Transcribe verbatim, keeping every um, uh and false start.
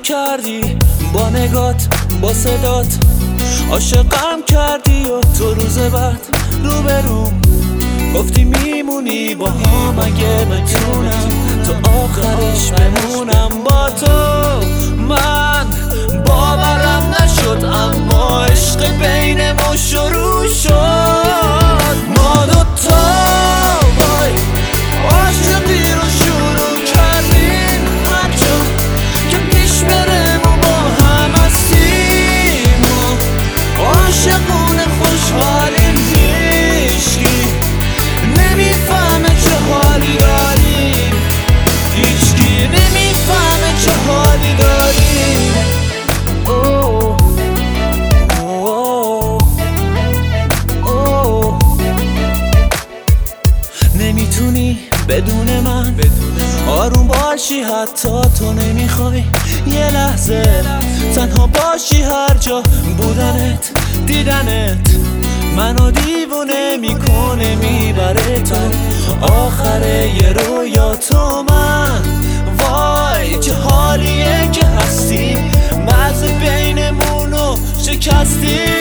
کردی با نگات با صدات، عاشقم کردی و تو روز بعد روبروم گفتی میمونی با هم اگه بتونم تو آخرش بمونم با تو. من باورم نشد اما عشق بینمون شروع شد. ما دوتا وای عاشقی رو شروع کردیم هرجا که پیش برم و با هم هستیم و عاشقونه خوشحالیم. هیچکی نمیفهمه چه حالی داریم، هیچکی نمیفهمه چه حالی داریم. اوه اوه اوه نمیتونی بدون من آروم باشی، حتی تو نمیخوای یه لحظه تنها باشی. هر جا بودنت دیدنت منو دیوونه میکنه، میبره تو آخره یه رویا. تو من وای چه حالیه که هستیم، مرز بینمونو شکستیم.